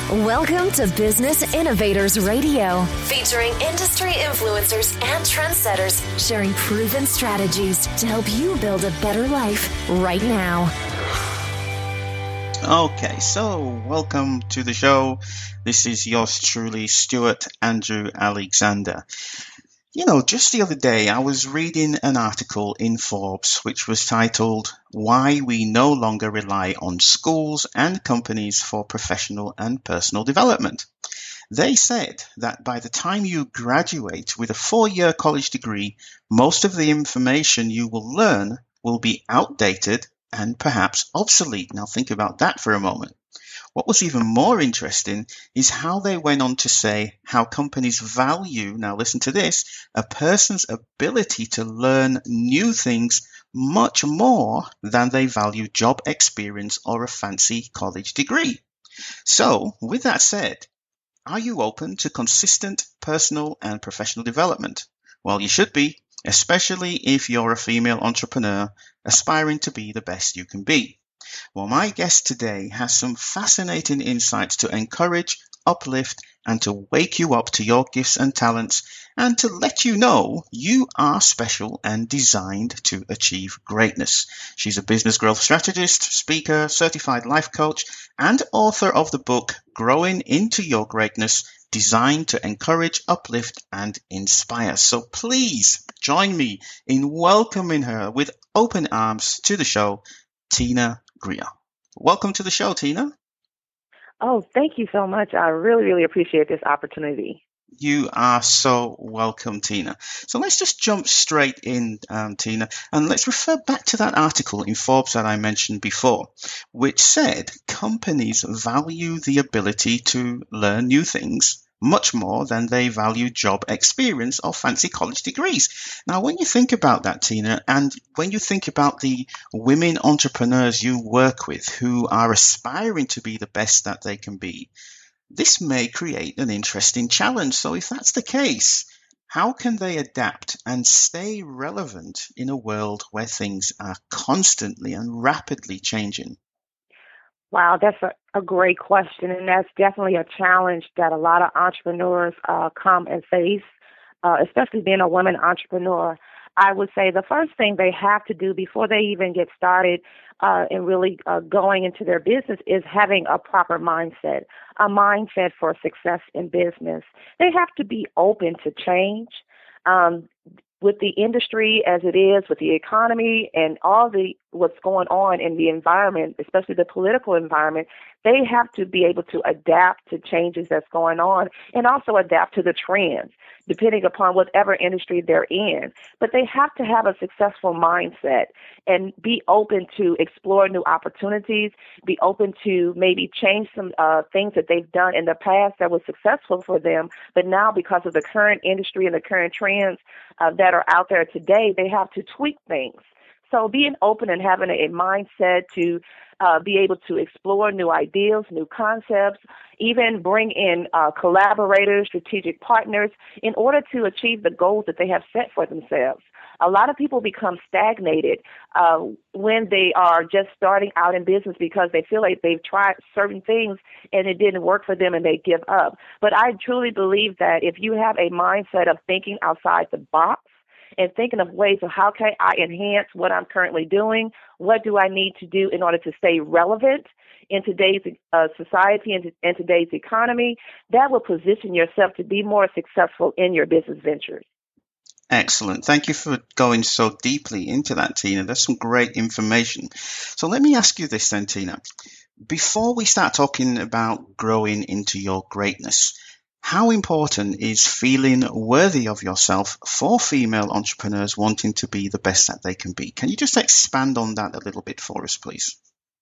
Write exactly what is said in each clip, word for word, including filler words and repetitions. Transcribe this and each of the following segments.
Welcome to Business Innovators Radio, featuring industry influencers and trendsetters sharing proven strategies to help you build a better life right now. Okay, so welcome to the show. This is yours truly, Stuart Andrew Alexander. You know, just the other day, I was reading an article in Forbes which was titled, Why We No Longer Rely on Schools and Companies for Professional and Personal Development. They said that by the time you graduate with a four-year college degree, most of the information you will learn will be outdated and perhaps obsolete. Now think about that for a moment. What was even more interesting is how they went on to say how companies value, now listen to this, a person's ability to learn new things much more than they value job experience or a fancy college degree. So, with that said, are you open to consistent personal and professional development? Well, you should be, especially if you're a female entrepreneur aspiring to be the best you can be. Well, my guest today has some fascinating insights to encourage, uplift, and to wake you up to your gifts and talents, and to let you know you are special and designed to achieve greatness. She's a business growth strategist, speaker, certified life coach, and author of the book Growing into Your Greatness, designed to encourage, uplift, and inspire. So please join me in welcoming her with open arms to the show, Tina Greer. Welcome to the show, Tina. Oh, thank you so much. I really, really appreciate this opportunity. You are so welcome, Tina. So let's just jump straight in, um, Tina, and let's refer back to that article in Forbes that I mentioned before, which said companies value the ability to learn new things much more than they value job experience or fancy college degrees. Now, when you think about that, Tina, and when you think about the women entrepreneurs you work with who are aspiring to be the best that they can be, this may create an interesting challenge. So if that's the case, how can they adapt and stay relevant in a world where things are constantly and rapidly changing? Wow, that's a, a great question, and that's definitely a challenge that a lot of entrepreneurs uh, come and face, uh, especially being a woman entrepreneur. I would say the first thing they have to do before they even get started uh, and really uh, going into their business is having a proper mindset, a mindset for success in business. They have to be open to change. Um, with the industry as it is, with the economy and all the what's going on in the environment, especially the political environment, they have to be able to adapt to changes that's going on and also adapt to the trends, depending upon whatever industry they're in. But they have to have a successful mindset and be open to explore new opportunities, be open to maybe change some uh, things that they've done in the past that was successful for them. But now, because of the current industry and the current trends uh, that are out there today, they have to tweak things. So being open and having a mindset to uh, be able to explore new ideas, new concepts, even bring in uh, collaborators, strategic partners in order to achieve the goals that they have set for themselves. A lot of people become stagnated uh, when they are just starting out in business because they feel like they've tried certain things and it didn't work for them and they give up. But I truly believe that if you have a mindset of thinking outside the box, and thinking of ways of how can I enhance what I'm currently doing, what do I need to do in order to stay relevant in today's uh, society and in today's economy, that will position yourself to be more successful in your business ventures. Excellent. Thank you for going so deeply into that, Tina. That's some great information. So let me ask you this then, Tina. Before we start talking about growing into your greatness, how important is feeling worthy of yourself for female entrepreneurs wanting to be the best that they can be? Can you just expand on that a little bit for us, please?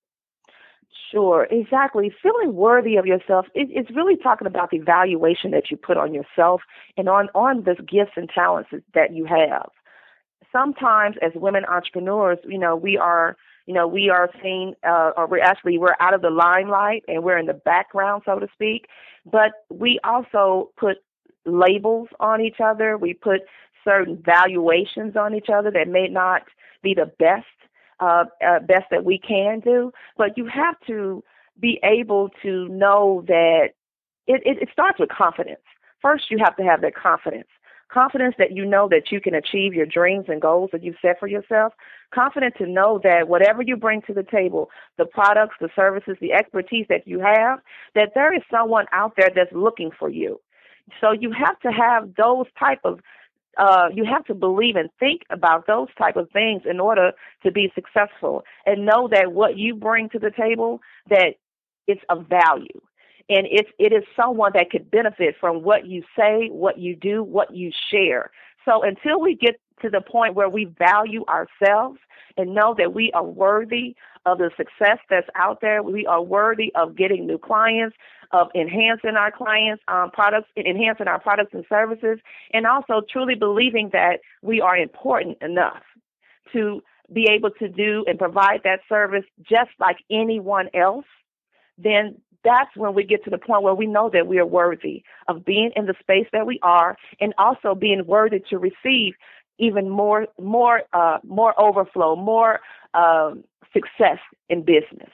Sure, exactly. Feeling worthy of yourself, it, it's really talking about the valuation that you put on yourself and on, on the gifts and talents that you have. Sometimes as women entrepreneurs, you know, we are You know, we are seen, uh, or we're actually, we're out of the limelight and we're in the background, so to speak. But we also put labels on each other. We put certain valuations on each other that may not be the best, uh, uh, best that we can do. But you have to be able to know that it, it, it starts with confidence. First, you have to have that confidence. Confidence that you know that you can achieve your dreams and goals that you've set for yourself. Confident to know that whatever you bring to the table, the products, the services, the expertise that you have, that there is someone out there that's looking for you. So you have to have those type of, uh, you have to believe and think about those type of things in order to be successful, and know that what you bring to the table, that it's of value. And it's, it is someone that could benefit from what you say, what you do, what you share. So until we get to the point where we value ourselves and know that we are worthy of the success that's out there, we are worthy of getting new clients, of enhancing our clients' um, products, enhancing our products and services, and also truly believing that we are important enough to be able to do and provide that service just like anyone else, then that's when we get to the point where we know that we are worthy of being in the space that we are, and also being worthy to receive even more, more, uh, more overflow, more um, success in business.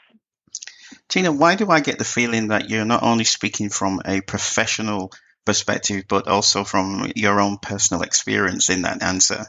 Tina, why do I get the feeling that you're not only speaking from a professional perspective, but also from your own personal experience in that answer?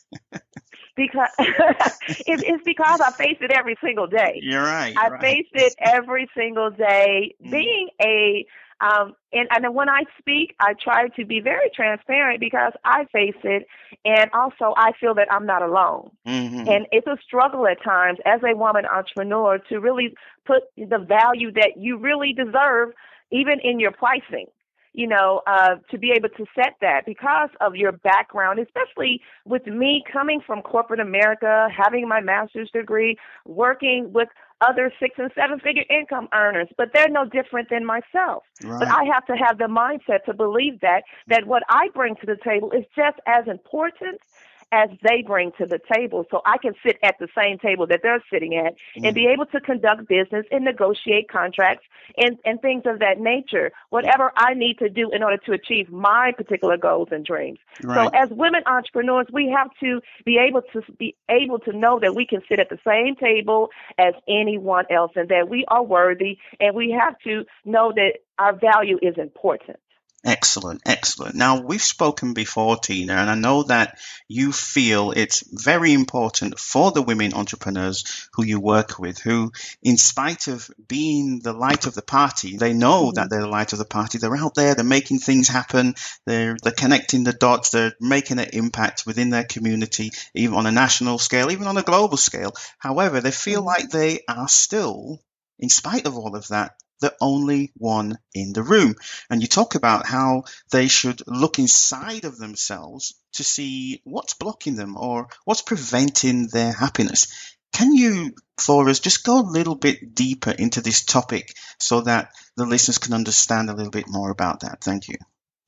Because it's, it's because I face it every single day. You're right. I right. face it every single day. Mm. Being a um, and and when I speak, I try to be very transparent because I face it, and also I feel that I'm not alone. Mm-hmm. And it's a struggle at times as a woman entrepreneur to really put the value that you really deserve, even in your pricing. You know, uh, to be able to set that because of your background, especially with me coming from corporate America, having my master's degree, working with other six and seven figure income earners, but they're no different than myself. Right. But I have to have the mindset to believe that, that what I bring to the table is just as important as they bring to the table, so I can sit at the same table that they're sitting at mm. and be able to conduct business and negotiate contracts and, and things of that nature, whatever I need to do in order to achieve my particular goals and dreams. Right. So as women entrepreneurs, we have to be able to be able to know that we can sit at the same table as anyone else, and that we are worthy, and we have to know that our value is important. Excellent, excellent. Now, we've spoken before, Tina, and I know that you feel it's very important for the women entrepreneurs who you work with, who, in spite of being the light of the party, they know mm-hmm. that they're the light of the party. They're out there, they're making things happen, they're, they're connecting the dots, they're making an impact within their community, even on a national scale, even on a global scale. However, they feel mm-hmm. like they are still, in spite of all of that, the only one in the room. And you talk about how they should look inside of themselves to see what's blocking them or what's preventing their happiness. Can you, for us, just go a little bit deeper into this topic so that the listeners can understand a little bit more about that? Thank you.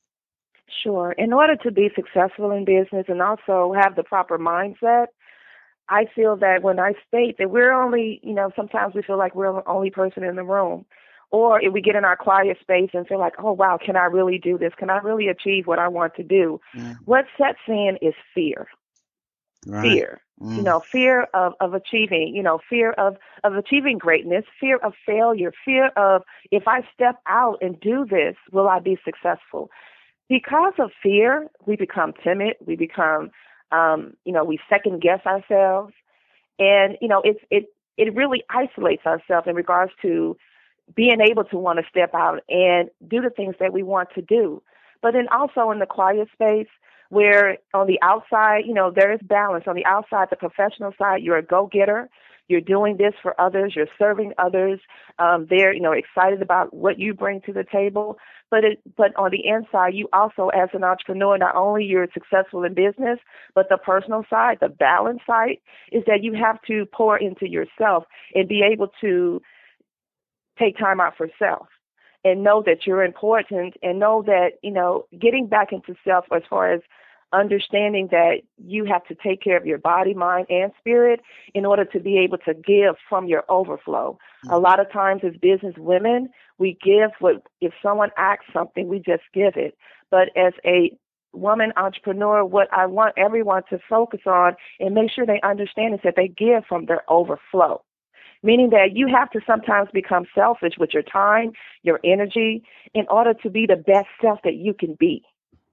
Sure. In order to be successful in business and also have the proper mindset, I feel that when I state that we're only, you know, sometimes we feel like we're the only person in the room. Or if we get in our quiet space and feel like, oh, wow, can I really do this? Can I really achieve what I want to do? Mm. What sets in is fear. Right. Fear. Mm. You know, fear of, of achieving, you know, fear of, of achieving greatness, fear of failure, fear of if I step out and do this, will I be successful? Because of fear, we become timid. We become, um, you know, we second guess ourselves. And, you know, it's, it, it really isolates ourselves in regards to being able to want to step out and do the things that we want to do. But then also in the quiet space where on the outside, you know, there is balance. On the outside, the professional side, you're a go-getter. You're doing this for others. You're serving others. Um, they're, you know, excited about what you bring to the table. But it, but on the inside, you also, as an entrepreneur, not only you're successful in business, but the personal side, the balance side, is that you have to pour into yourself and be able to take time out for self and know that you're important, and know that, you know, getting back into self as far as understanding that you have to take care of your body, mind, and spirit in order to be able to give from your overflow. Mm-hmm. A lot of times as business women, we give what, if someone asks something, we just give it. But as a woman entrepreneur, what I want everyone to focus on and make sure they understand is that they give from their overflow. meaning that you have to sometimes become selfish with your time, your energy, in order to be the best self that you can be.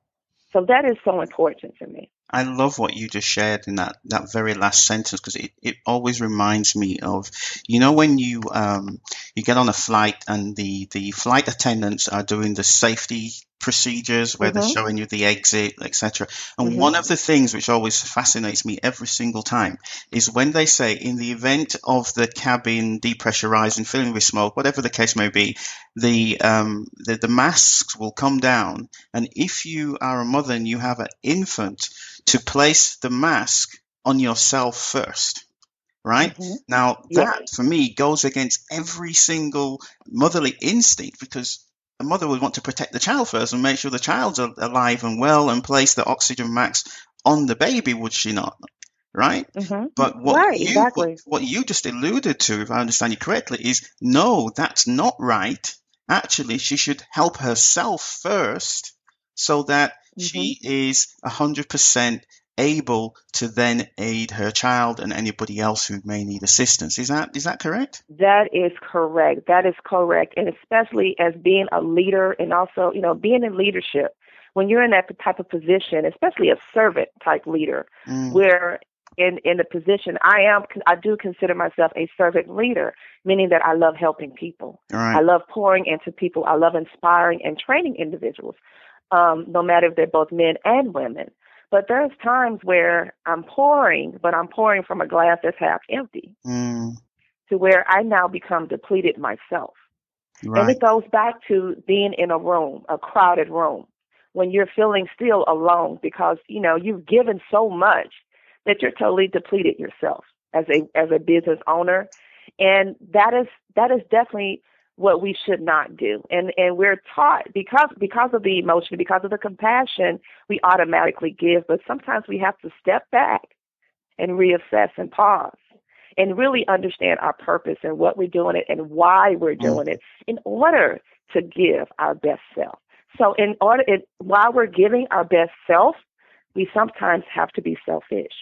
So that is so important to me. I love what you just shared in that, that very last sentence, because it, it always reminds me of, you know, when you um you get on a flight and the, the flight attendants are doing the safety procedures where mm-hmm. they're showing you the exit, et cetera. And mm-hmm. one of the things which always fascinates me every single time is when they say, in the event of the cabin depressurizing, filling with smoke, whatever the case may be, the um the, the masks will come down, and if you are a mother and you have an infant, to place the mask on yourself first, right? Mm-hmm. Now, that yeah. for me goes against every single motherly instinct, because a mother would want to protect the child first and make sure the child's alive and well and place the oxygen mask on the baby, would she not? Right? Mm-hmm. But what, right, you, exactly. what, what you just alluded to, if I understand you correctly, is no, that's not right. Actually, she should help herself first so that mm-hmm. she is one hundred percent able to then aid her child and anybody else who may need assistance. Is that is that correct? That is correct. That is correct. And especially as being a leader, and also, you know, being in leadership, when you're in that type of position, especially a servant type leader, mm. where in, in the position I am, I do consider myself a servant leader, meaning that I love helping people. Right. I love pouring into people. I love inspiring and training individuals, um, no matter if they're both men and women. But there's times where I'm pouring, but I'm pouring from a glass that's half empty, mm. to where I now become depleted myself. Right. And it goes back to being in a room, a crowded room, when you're feeling still alone because, you know, you've given so much that you're totally depleted yourself as a as a business owner. And that is that is definitely what we should not do. And and we're taught, because because of the emotion, because of the compassion, we automatically give. But sometimes we have to step back and reassess and pause and really understand our purpose and what we're doing it and why we're doing it in order to give our best self. So in order, it, while we're giving our best self, we sometimes have to be selfish.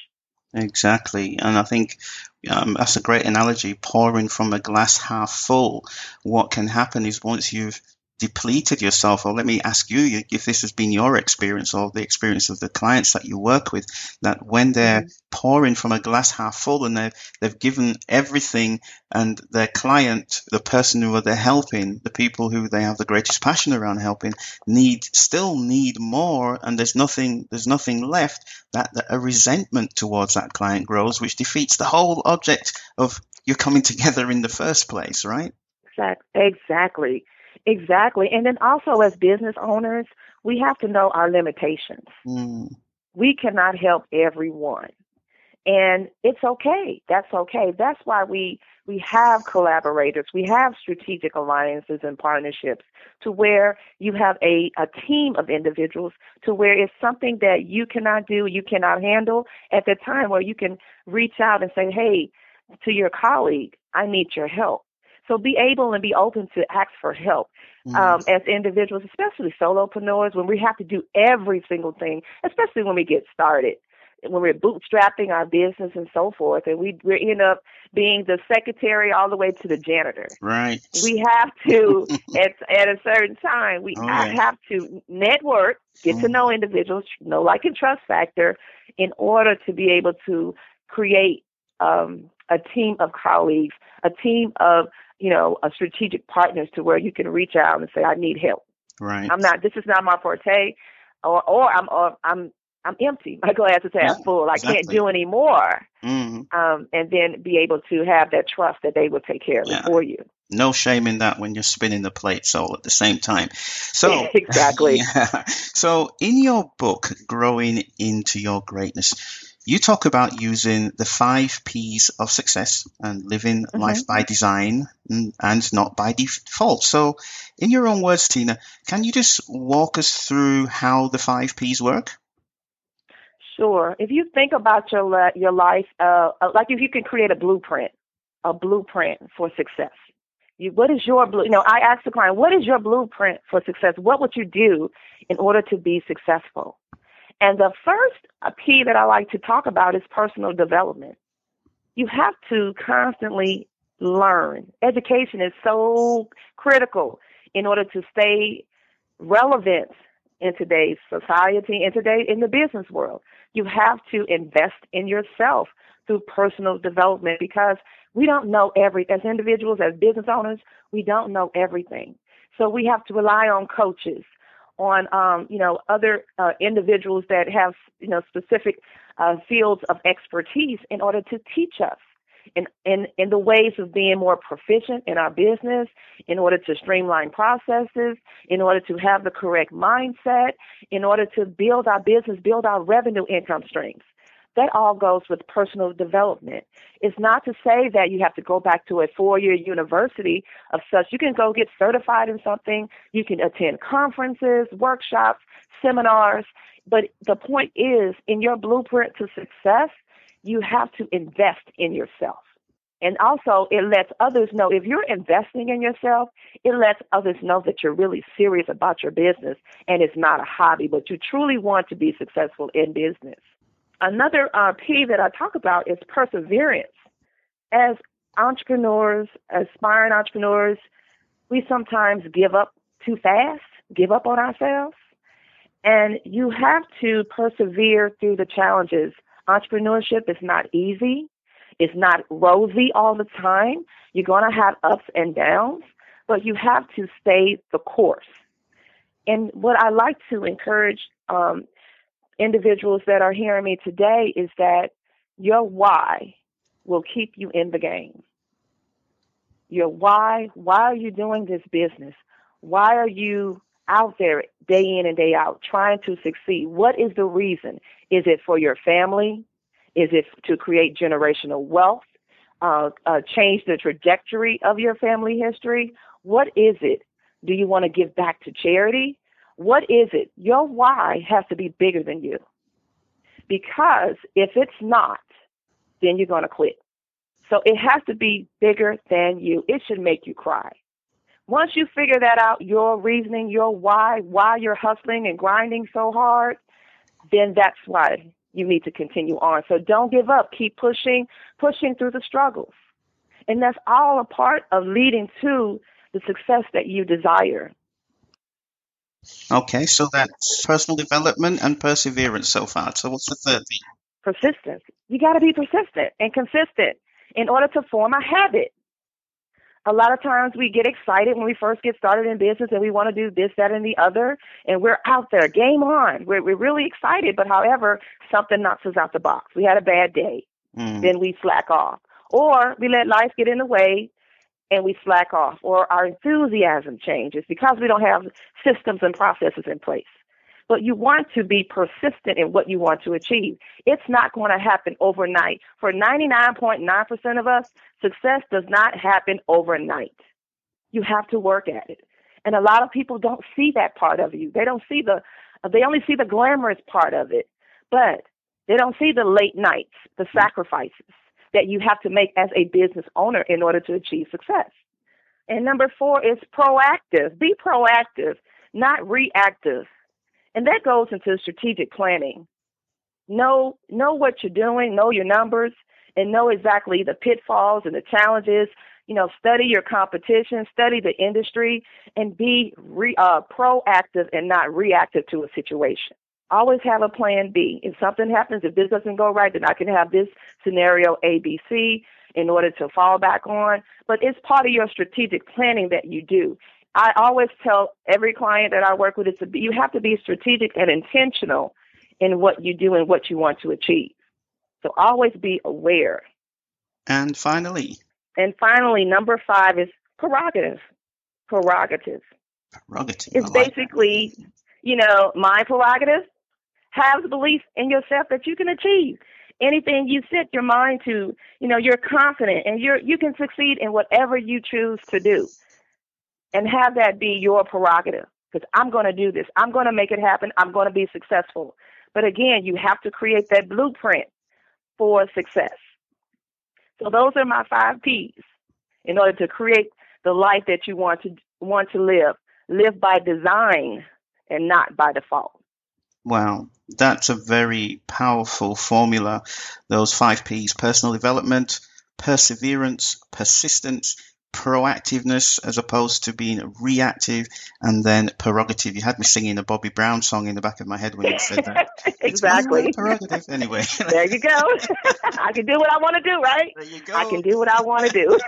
Exactly. And I think um, that's a great analogy, pouring from a glass half full. What can happen is once you've depleted yourself, or let me ask you if this has been your experience or the experience of the clients that you work with, that when they're mm-hmm. pouring from a glass half full and they've, they've given everything, and their client, the person who they're helping, the people who they have the greatest passion around helping, need still need more, and there's nothing there's nothing left, that, that a resentment towards that client grows, which defeats the whole object of you coming together in the first place, right? Exactly. Exactly. And then also as business owners, we have to know our limitations. Mm. We cannot help everyone. And it's okay. That's okay. That's why we we have collaborators. We have strategic alliances and partnerships, to where you have a, a team of individuals, to where it's something that you cannot do, you cannot handle at the time, where you can reach out and say, hey, to your colleague, I need your help. So be able and be open to ask for help um, mm. as individuals, especially solopreneurs, when we have to do every single thing, especially when we get started, when we're bootstrapping our business and so forth, and we, we end up being the secretary all the way to the janitor. Right. We have to, at, at a certain time, we oh, yeah. have to network, get mm. to know individuals, know, like, and trust factor, in order to be able to create um, a team of colleagues, a team of you know, a strategic partners, to where you can reach out and say, I need help. Right. I'm not, this is not my forte, or, or I'm, or I'm, I'm empty. My glass is half yeah, full. I exactly. can't do any more. Mm-hmm. Um, and then be able to have that trust that they will take care of yeah. it for you. No shame in that when you're spinning the plates all at the same time. So exactly. yeah. So in your book, Growing into Your Greatness, you talk about using the five P's of success and living mm-hmm. life by design and, and not by default. So in your own words, Tina, can you just walk us through how the five P's work? Sure. If you think about your your life, uh, like if you can create a blueprint, a blueprint for success. You, what is your blue? You know, I ask the client, what is your blueprint for success? What would you do in order to be successful? And the first P that I like to talk about is personal development. You have to constantly learn. Education is so critical in order to stay relevant in today's society and today in the business world. You have to invest in yourself through personal development because we don't know every, as individuals, as business owners, we don't know everything. So we have to rely on coaches, on, um, you know, other uh, individuals that have, you know, specific uh, fields of expertise in order to teach us in, in, in the ways of being more proficient in our business, in order to streamline processes, in order to have the correct mindset, in order to build our business, build our revenue income streams. That all goes with personal development. It's not to say that you have to go back to a four-year university of such. You can go get certified in something. You can attend conferences, workshops, seminars. But the point is, in your blueprint to success, you have to invest in yourself. And also, it lets others know, if you're investing in yourself, it lets others know that you're really serious about your business and it's not a hobby, but you truly want to be successful in business. Another uh, P that I talk about is perseverance. As entrepreneurs, aspiring entrepreneurs, we sometimes give up too fast, give up on ourselves. And you have to persevere through the challenges. Entrepreneurship is not easy. It's not rosy all the time. You're going to have ups and downs, but you have to stay the course. And what I like to encourage um, individuals that are hearing me today is that your why will keep you in the game. Your why, why are you doing this business? Why are you out there day in and day out trying to succeed? What is the reason? Is it for your family? Is it to create generational wealth, uh, uh, change the trajectory of your family history? What is it? Do you want to give back to charity? What is it? Your why has to be bigger than you. Because if it's not, then you're going to quit. So it has to be bigger than you. It should make you cry. Once you figure that out, your reasoning, your why, why you're hustling and grinding so hard, then that's why you need to continue on. So don't give up. Keep pushing, pushing through the struggles. And that's all a part of leading to the success that you desire. Okay, so that's personal development and perseverance so far. So what's the third thing? Persistence. You got to be persistent and consistent in order to form a habit. A lot of times we get excited when we first get started in business and we want to do this, that, and the other, and we're out there, game on. We're, we're really excited, but however, something knocks us out the box. We had a bad day. Mm. Then we slack off. Or we let life get in the way and we slack off, or our enthusiasm changes because we don't have systems and processes in place. But you want to be persistent in what you want to achieve. It's not going to happen overnight. For ninety-nine point nine percent of us, success does not happen overnight. You have to work at it. And a lot of people don't see that part of you. They don't see the, they only see the glamorous part of it, but they don't see the late nights, the sacrifices that you have to make as a business owner in order to achieve success. And number four is proactive. Be proactive, not reactive. And that goes into strategic planning. Know, know what you're doing, know your numbers, and know exactly the pitfalls and the challenges. You know, study your competition, study the industry, and be re, uh, proactive and not reactive to a situation. Always have a plan B. If something happens, if this doesn't go right, then I can have this scenario A, B, C in order to fall back on. But it's part of your strategic planning that you do. I always tell every client that I work with, is to be, you have to be strategic and intentional in what you do and what you want to achieve. So always be aware. And finally? And finally, number five is prerogative. Prerogative. Prerogative. It's like basically, that. you know, my prerogative. Have the belief in yourself that you can achieve anything you set your mind to. You know, you're confident and you're you can succeed in whatever you choose to do. And have that be your prerogative, because I'm going to do this. I'm going to make it happen. I'm going to be successful. But again, you have to create that blueprint for success. So those are my five P's in order to create the life that you want to want to live. Live by design and not by default. Wow, that's a very powerful formula. Those five P's: personal development, perseverance, persistence, proactiveness as opposed to being reactive, and then prerogative. You had me singing a Bobby Brown song in the back of my head when you said that. Exactly. It's my prerogative. Anyway. There you go. I can do what I want to do, right? There you go. I can do what I want to do.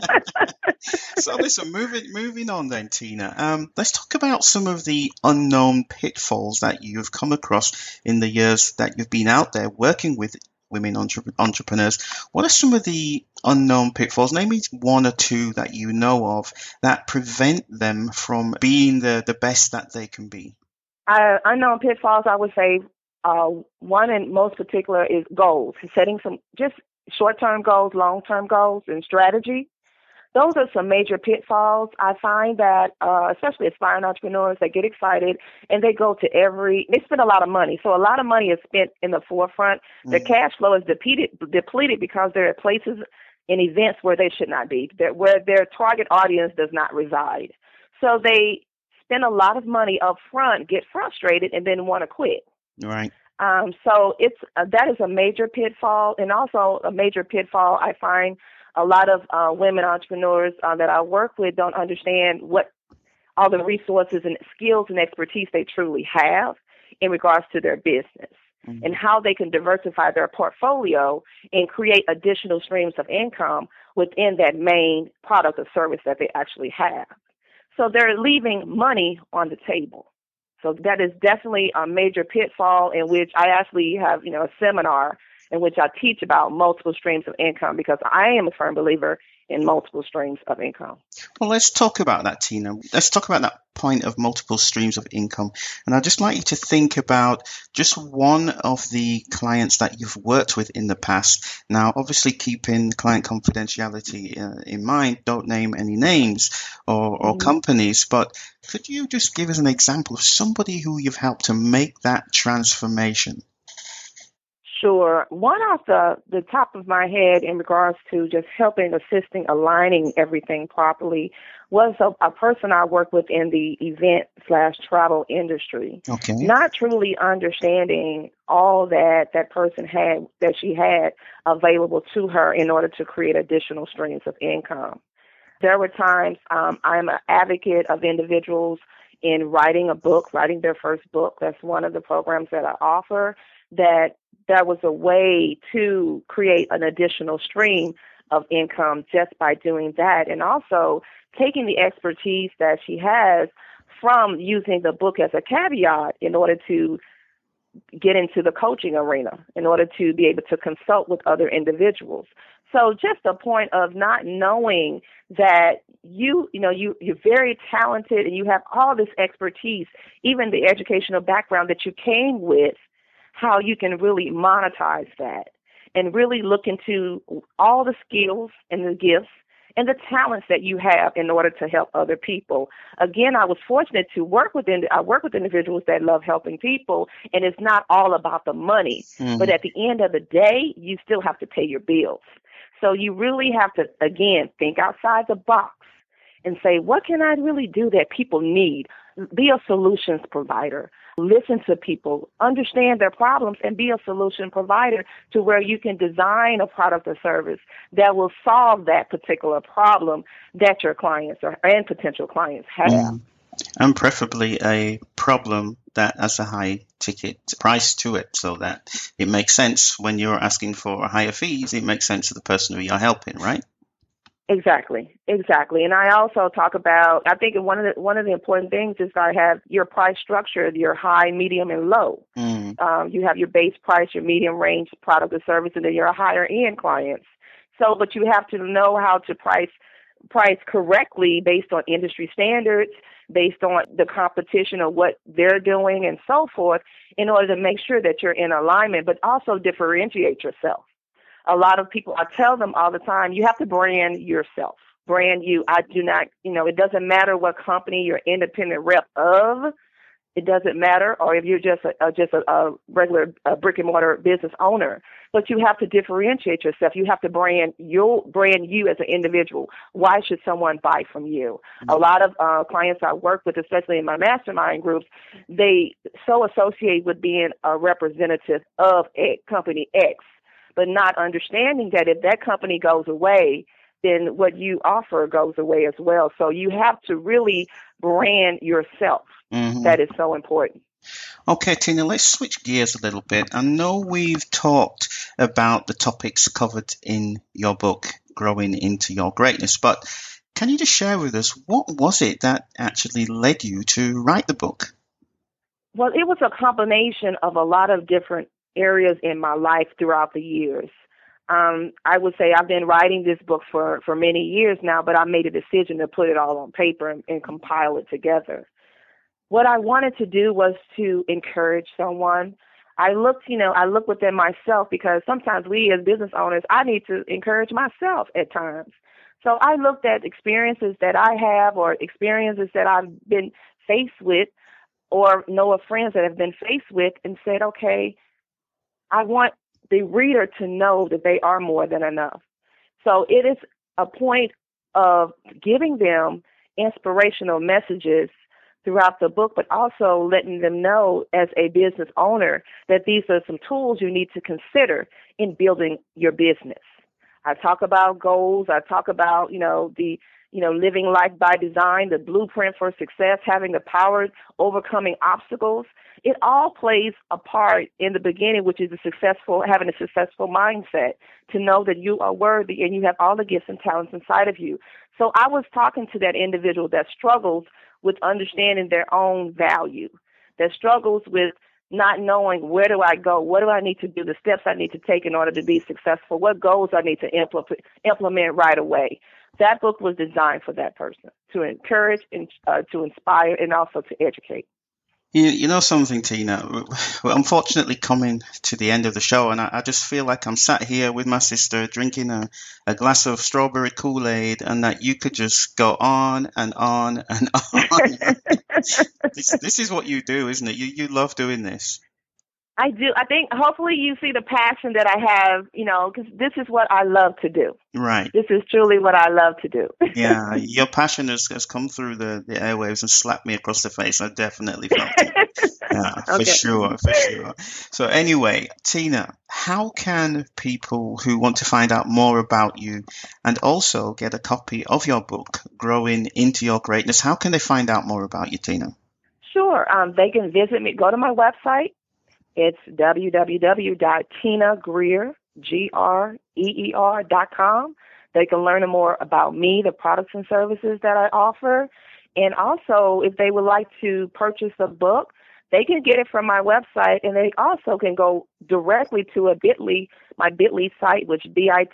So listen, moving moving on then, Tina. Um, let's talk about some of the unknown pitfalls that you've come across in the years that you've been out there working with women entre- entrepreneurs. What are some of the unknown pitfalls? Name me one or two that you know of that prevent them from being the, the best that they can be. Uh, unknown pitfalls, I would say, uh, one and most particular is goals, setting some just short-term goals, long-term goals, and strategy. Those are some major pitfalls. I find that, uh, especially aspiring entrepreneurs, they get excited and they go to every, they spend a lot of money. So a lot of money is spent in the forefront. Mm-hmm. Their cash flow is depleted, depleted because they're at places and events where they should not be, where their target audience does not reside. So they spend a lot of money up front, get frustrated, and then want to quit. Right. Um, so it's uh, that is a major pitfall, and also a major pitfall I find a lot of uh, women entrepreneurs uh, that I work with don't understand what all the resources and skills and expertise they truly have in regards to their business, mm-hmm. and how they can diversify their portfolio and create additional streams of income within that main product or service that they actually have. So they're leaving money on the table. So that is definitely a major pitfall in which I actually have, you know, a seminar in which I teach about multiple streams of income, because I am a firm believer in multiple streams of income. Well, let's talk about that, Tina. Let's talk about that point of multiple streams of income. And I'd just like you to think about just one of the clients that you've worked with in the past. Now, obviously, keeping client confidentiality uh, in mind, don't name any names or, or mm-hmm. companies, but could you just give us an example of somebody who you've helped to make that transformation? Sure. One off the, the top of my head in regards to just helping, assisting, aligning everything properly was a, a person I worked with in the event slash travel industry. Okay. Not truly understanding all that that person had, that she had available to her in order to create additional streams of income. There were times um, I'm an advocate of individuals in writing a book, writing their first book. That's one of the programs that I offer, that there was a way to create an additional stream of income just by doing that. And also taking the expertise that she has from using the book as a caveat in order to get into the coaching arena, in order to be able to consult with other individuals. So just a point of not knowing that you, you know, you, you're very talented and you have all this expertise, even the educational background that you came with, how you can really monetize that and really look into all the skills and the gifts and the talents that you have in order to help other people. Again, I was fortunate to work with, I work with individuals that love helping people, and it's not all about the money. Mm. But at the end of the day, you still have to pay your bills. So you really have to, again, think outside the box and say, what can I really do that people need? Be a solutions provider. Listen to people, understand their problems, and be a solution provider to where you can design a product or service that will solve that particular problem that your clients or and potential clients have. Mm. And preferably a problem that has a high ticket price to it, so that it makes sense when you're asking for higher fees. It makes sense to the person who you're helping, right? Exactly, exactly. And I also talk about, I think one of the one of the important things is I have your price structure, your high, medium, and low. Mm. Um, you have your base price, your medium range product or service, and then your higher end clients. So, but you have to know how to price price correctly based on industry standards, based on the competition of what they're doing and so forth, in order to make sure that you're in alignment, but also differentiate yourself. A lot of people, I tell them all the time, you have to brand yourself, brand you. I do not, you know, it doesn't matter what company you're independent rep of. It doesn't matter, or if you're just a, a just a, a regular a brick and mortar business owner. But you have to differentiate yourself. You have to brand your brand you as an individual. Why should someone buy from you? Mm-hmm. A lot of uh, clients I work with, especially in my mastermind groups, they so associate with being a representative of a company X. but not understanding that if that company goes away, then what you offer goes away as well. So you have to really brand yourself. Mm-hmm. That is so important. Okay, Tina, let's switch gears a little bit. I know we've talked about the topics covered in your book, Growing into Your Greatness, but can you just share with us, what was it that actually led you to write the book? Well, it was a combination of a lot of different areas in my life throughout the years. Um, I would say I've been writing this book for, for many years now, but I made a decision to put it all on paper and, and compile it together. What I wanted to do was to encourage someone. I looked, you know, I looked within myself, because sometimes we as business owners, I need to encourage myself at times. So I looked at experiences that I have, or experiences that I've been faced with, or know of friends that have been faced with, and said, okay, I want the reader to know that they are more than enough. So it is a point of giving them inspirational messages throughout the book, but also letting them know as a business owner that these are some tools you need to consider in building your business. I talk about goals. I talk about, you know, the, you know, living life by design, the blueprint for success, having the power, overcoming obstacles. It all plays a part in the beginning, which is a successful, having a successful mindset to know that you are worthy and you have all the gifts and talents inside of you. So I was talking to that individual that struggles with understanding their own value, that struggles with not knowing, where do I go? What do I need to do? The steps I need to take in order to be successful? What goals I need to implement, implement right away? That book was designed for that person, to encourage, and uh, to inspire, and also to educate. You, you know something, Tina? We're unfortunately coming to the end of the show, and I, I just feel like I'm sat here with my sister drinking a, a glass of strawberry Kool-Aid, and that you could just go on and on and on. this, this is what you do, isn't it? You you love doing this. I do. I think hopefully you see the passion that I have, you know, because this is what I love to do. Right. This is truly what I love to do. Yeah, your passion has, has come through the, the airwaves and slapped me across the face. I definitely felt it. Yeah, for okay. sure, for sure. So anyway, Tina, how can people who want to find out more about you and also get a copy of your book, Growing into Your Greatness, how can they find out more about you, Tina? Sure. Um, they can visit me. Go to my website. It's w w w dot tina greer, G R E E R dot com. They can learn more about me, the products and services that I offer. And also, if they would like to purchase a book, they can get it from my website, and they also can go directly to a bit.ly, my bit.ly site, which bit.ly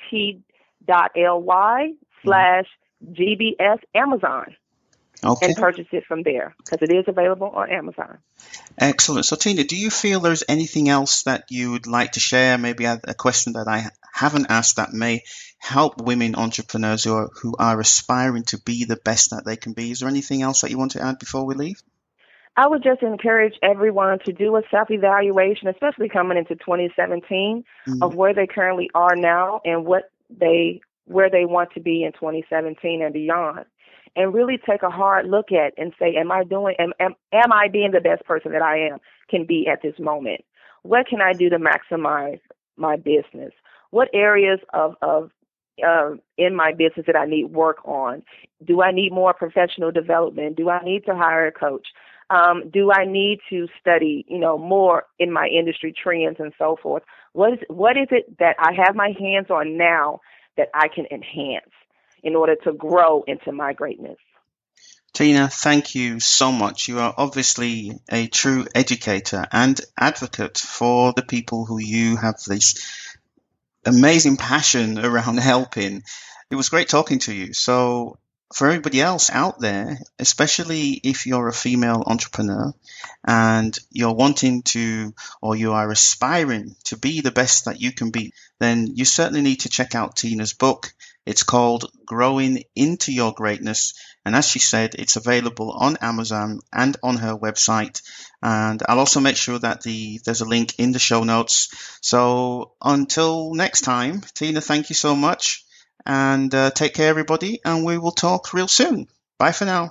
slash GBS Amazon. Okay. And purchase it from there, because it is available on Amazon. Excellent. So, Tina, do you feel there's anything else that you would like to share? Maybe a, a question that I haven't asked that may help women entrepreneurs who are, who are aspiring to be the best that they can be. Is there anything else that you want to add before we leave? I would just encourage everyone to do a self-evaluation, especially coming into twenty seventeen, mm-hmm. of where they currently are now and what they where they want to be in twenty seventeen and beyond. And really take a hard look at and say, am I doing, am, am, am I being the best person that I am, can be at this moment? What can I do to maximize my business? What areas of, of uh, in my business that I need work on? Do I need more professional development? Do I need to hire a coach? Um, do I need to study, you know, more in my industry trends and so forth? What is, what is it that I have my hands on now that I can enhance in order to grow into my greatness? Tina, thank you so much. You are obviously a true educator and advocate for the people who you have this amazing passion around helping. It was great talking to you. So for everybody else out there, especially if you're a female entrepreneur and you're wanting to, or you are aspiring to be the best that you can be, then you certainly need to check out Tina's book. It's called Growing into Your Greatness. And as she said, it's available on Amazon and on her website. And I'll also make sure that the there's a link in the show notes. So until next time, Tina, thank you so much. And uh, take care, everybody. And we will talk real soon. Bye for now.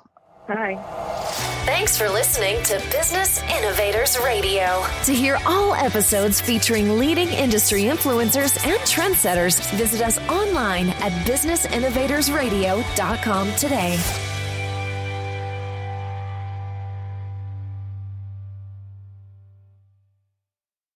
Bye. Thanks for listening to Business Innovators Radio. To hear all episodes featuring leading industry influencers and trendsetters, visit us online at business innovators radio dot com today.